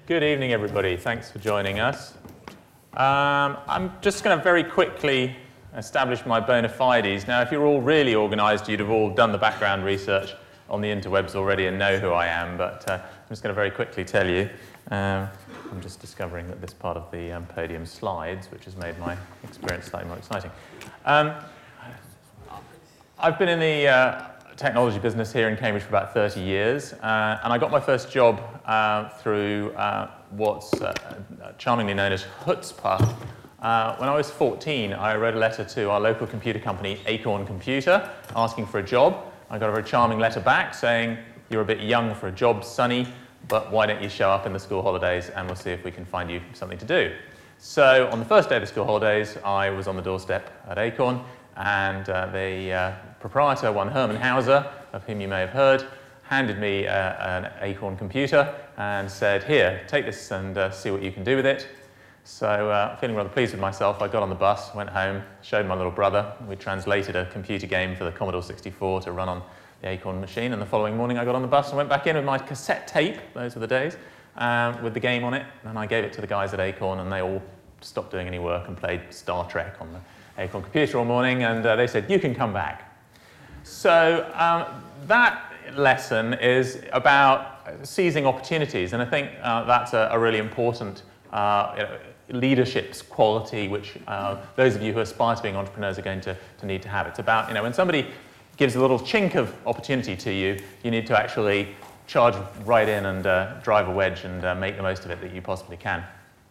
Good evening, everybody. Thanks for joining us. I'm just going to very quickly establish my bona fides. Now, if you're all really organised, you'd have all done the background research on the interwebs already and know who I am, but I'm just going to very quickly tell you. I'm just discovering that this part of the podium slides, which has made my experience slightly more exciting. I've been in the technology business here in Cambridge for about 30 years, and I got my first job through what's charmingly known as chutzpah. When I was 14, I wrote a letter to our local computer company, Acorn Computer, asking for a job. I got a very charming letter back saying, "You're a bit young for a job, sonny, but why don't you show up in the school holidays and we'll see if we can find you something to do." So on the first day of the school holidays, I was on the doorstep at Acorn, and the proprietor, one Herman Hauser, of whom you may have heard, handed me an Acorn Computer and said, "Here, take this and see what you can do with it." So feeling rather pleased with myself, I got on the bus, went home, showed my little brother. We translated a computer game for the Commodore 64 to run on the Acorn machine, and the following morning I got on the bus and went back in with my cassette tape, those were the days, with the game on it, and I gave it to the guys at Acorn, and they all stopped doing any work and played Star Trek on the Acorn Computer all morning, and they said, "You can come back." So that lesson is about seizing opportunities, and I think that's a really important leadership quality which those of you who aspire to being entrepreneurs are going to need to have. It's about, when somebody gives a little chink of opportunity to you, you need to actually charge right in and drive a wedge and make the most of it that you possibly can.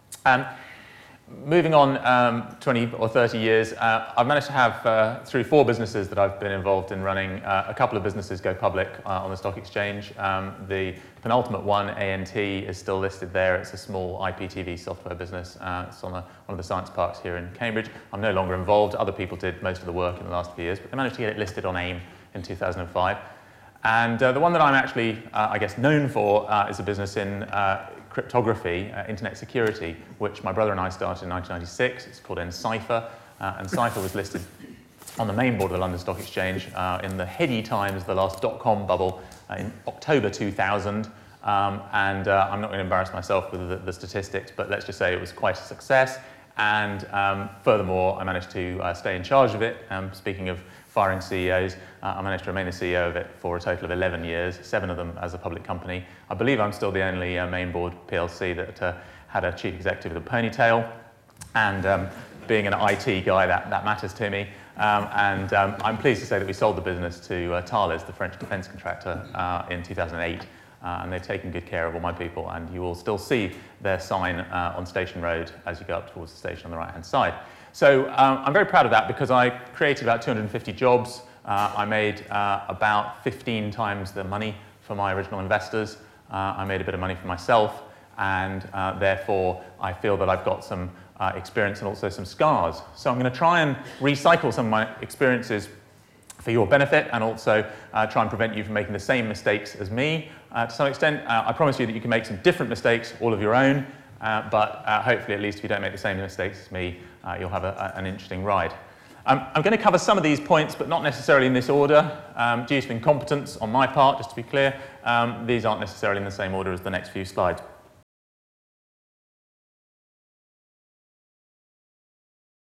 Moving on 20 or 30 years, I've managed to have, through 4 businesses that I've been involved in running, a couple of businesses go public on the stock exchange. The penultimate one, ANT, is still listed there. It's a small IPTV software business. It's on one of the science parks here in Cambridge. I'm no longer involved. Other people did most of the work in the last few years, but they managed to get it listed on AIM in 2005. And the one that I'm actually, I guess, known for is a business in cryptography, internet security, which my brother and I started in 1996. It's called Encipher, and Encipher was listed on the main board of the London Stock Exchange in the heady times, the last dot-com bubble, in October 2000. I'm not going to embarrass myself with the statistics, but let's just say it was quite a success. And furthermore, I managed to stay in charge of it. Speaking of firing CEOs, I managed to remain the CEO of it for a total of 11 years, 7 of them as a public company. I believe I'm still the only main board PLC that had a chief executive with a ponytail. And being an IT guy, that matters to me. I'm pleased to say that we sold the business to Thales, the French defense contractor, in 2008. And they've taken good care of all my people, and you will still see their sign on Station Road as you go up towards the station on the right-hand side. So I'm very proud of that because I created about 250 jobs. I made about 15 times the money for my original investors. I made a bit of money for myself, and therefore I feel that I've got some experience and also some scars. So I'm going to try and recycle some of my experiences for your benefit, and also try and prevent you from making the same mistakes as me. To some extent, I promise you that you can make some different mistakes, all of your own, but hopefully at least if you don't make the same mistakes as me, you'll have an interesting ride. I'm going to cover some of these points, but not necessarily in this order, due to incompetence on my part, just to be clear. These aren't necessarily in the same order as the next few slides.